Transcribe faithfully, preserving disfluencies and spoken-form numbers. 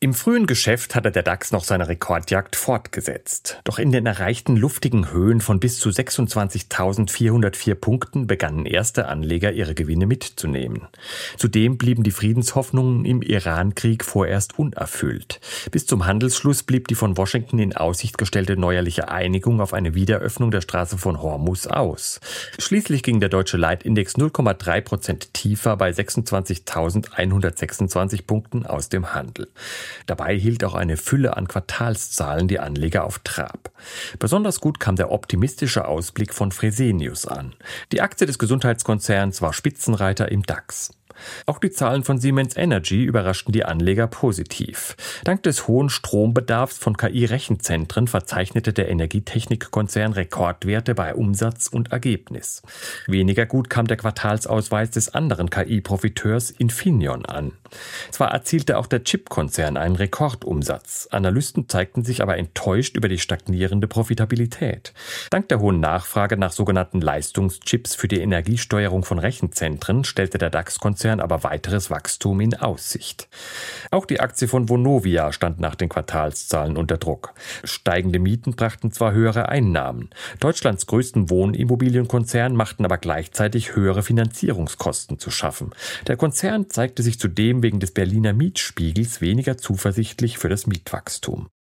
Im frühen Geschäft hatte der DAX noch seine Rekordjagd fortgesetzt. Doch in den erreichten luftigen Höhen von bis zu sechsundzwanzigtausendvierhundertvier Punkten begannen erste Anleger ihre Gewinne mitzunehmen. Zudem blieben die Friedenshoffnungen im Iran-Krieg vorerst unerfüllt. Bis zum Handelsschluss blieb die von Washington in Aussicht gestellte neuerliche Einigung auf eine Wiederöffnung der Straße von Hormuz aus. Schließlich ging der deutsche Leitindex null Komma drei Prozent tiefer bei sechsundzwanzigtausendeinhundertsechsundzwanzig Punkten aus dem Handel. Dabei hielt auch eine Fülle an Quartalszahlen die Anleger auf Trab. Besonders gut kam der optimistische Ausblick von Fresenius an. Die Aktie des Gesundheitskonzerns war Spitzenreiter im DAX. Auch die Zahlen von Siemens Energy überraschten die Anleger positiv. Dank des hohen Strombedarfs von K I-Rechenzentren verzeichnete der Energietechnikkonzern Rekordwerte bei Umsatz und Ergebnis. Weniger gut kam der Quartalsausweis des anderen K I-Profiteurs Infineon an. Zwar erzielte auch der Chipkonzern einen Rekordumsatz, Analysten zeigten sich aber enttäuscht über die stagnierende Profitabilität. Dank der hohen Nachfrage nach sogenannten Leistungschips für die Energiesteuerung von Rechenzentren stellte der DAX-Konzern aber weiteres Wachstum in Aussicht. Auch die Aktie von Vonovia stand nach den Quartalszahlen unter Druck. Steigende Mieten brachten zwar höhere Einnahmen. Deutschlands größten Wohnimmobilienkonzern machten aber gleichzeitig höhere Finanzierungskosten zu schaffen. Der Konzern zeigte sich zudem wegen des Berliner Mietspiegels weniger zuversichtlich für das Mietwachstum.